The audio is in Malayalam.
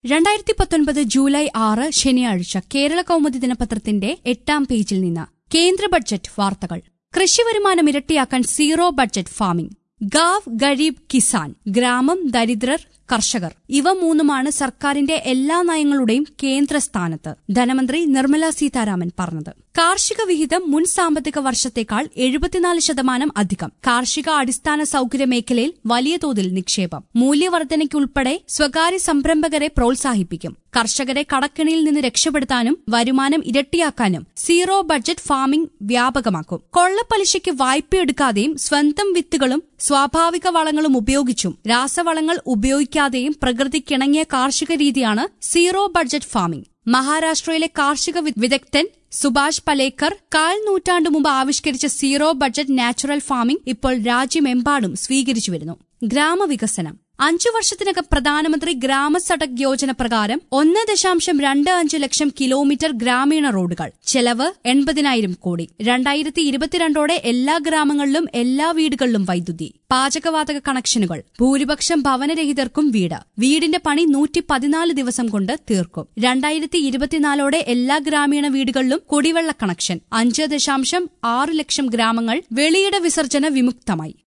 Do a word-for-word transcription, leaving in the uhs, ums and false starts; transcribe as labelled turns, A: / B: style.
A: രണ്ടായിരത്തി പത്തൊൻപത് ജൂലൈ ആറ് ശനിയാഴ്ച കേരള കൗമുദി ദിനപത്രത്തിന്റെ എട്ടാം പേജിൽ നിന്ന് കേന്ദ്ര ബഡ്ജറ്റ് വാർത്തകൾ. കൃഷിവരുമാനം ഇരട്ടിയാക്കാൻ സീറോ ബഡ്ജറ്റ് ഫാമിംഗ്. ഗാവ് ഗരീബ് കിസാൻ, ഗ്രാമം ദരിദ്രർ കർഷകർ, ഇവ മൂന്നുമാണ് സർക്കാരിന്റെ എല്ലാ നയങ്ങളുടെയും കേന്ദ്രസ്ഥാനത്ത്. ധനമന്ത്രി നിർമ്മല സീതാരാമൻ പറഞ്ഞത്. കാർഷിക വിഹിതം മുൻ സാമ്പത്തിക വർഷത്തേക്കാൾ എഴുപത്തിനാല് ശതമാനം അധികം. കാർഷിക അടിസ്ഥാന സൌകര്യ മേഖലയിൽ വലിയ തോതിൽ നിക്ഷേപം. മൂല്യവർദ്ധനയ്ക്കുൾപ്പെടെ സ്വകാര്യ സംരംഭകരെ പ്രോത്സാഹിപ്പിക്കും. കർഷകരെ കടക്കെണിയിൽ നിന്ന് രക്ഷപ്പെടുത്താനും വരുമാനം ഇരട്ടിയാക്കാനും സീറോ ബഡ്ജറ്റ് ഫാമിംഗ് വ്യാപകമാക്കും. കൊള്ളപ്പലിശയ്ക്ക് വായ്പയെടുക്കാതെയും സ്വന്തം വിത്തുകളും സ്വാഭാവിക വളങ്ങളും ഉപയോഗിച്ചും രാസവളങ്ങൾ ഉപയോഗിക്കാതെയും പ്രകൃതിക്കിണങ്ങിയ കാർഷിക രീതിയാണ് സീറോ ബഡ്ജറ്റ് ഫാമിംഗ്. മഹാരാഷ്ട്രയിലെ കാർഷിക വിദഗ്ധൻ സുഭാഷ് പലേക്കർ കാൽ നൂറ്റാണ്ടു മുമ്പ് ആവിഷ്കരിച്ച സീറോ ബഡ്ജറ്റ് നാച്ചുറൽ ഫാമിംഗ് ഇപ്പോൾ രാജ്യമെമ്പാടും സ്വീകരിച്ചുവരുന്നു. ഗ്രാമവികസനം. അഞ്ചു വർഷത്തിനകം പ്രധാനമന്ത്രി ഗ്രാമ സഡക് യോജന പ്രകാരം ഒന്ന് ദശാംശം രണ്ട് അഞ്ച് ലക്ഷം കിലോമീറ്റർ ഗ്രാമീണ റോഡുകൾ. ചെലവ് എൺപതിനായിരം കോടി. രണ്ടായിരത്തി ഇരുപത്തിരണ്ടോടെ എല്ലാ ഗ്രാമങ്ങളിലും എല്ലാ വീടുകളിലും വൈദ്യുതി. പാചകവാതക കണക്ഷനുകൾ. ഭൂരിപക്ഷം ഭവനരഹിതർക്കും വീട്. വീടിന്റെ പണി നൂറ്റി പതിനാല് ദിവസം കൊണ്ട് തീർക്കും. രണ്ടായിരത്തി ഇരുപത്തിനാലോടെ എല്ലാ ഗ്രാമീണ വീടുകളിലും കുടിവെള്ള കണക്ഷൻ. അഞ്ച് ദശാംശം ആറ് ലക്ഷം ഗ്രാമങ്ങൾ വെളിയിട വിസർജന വിമുക്തമായി.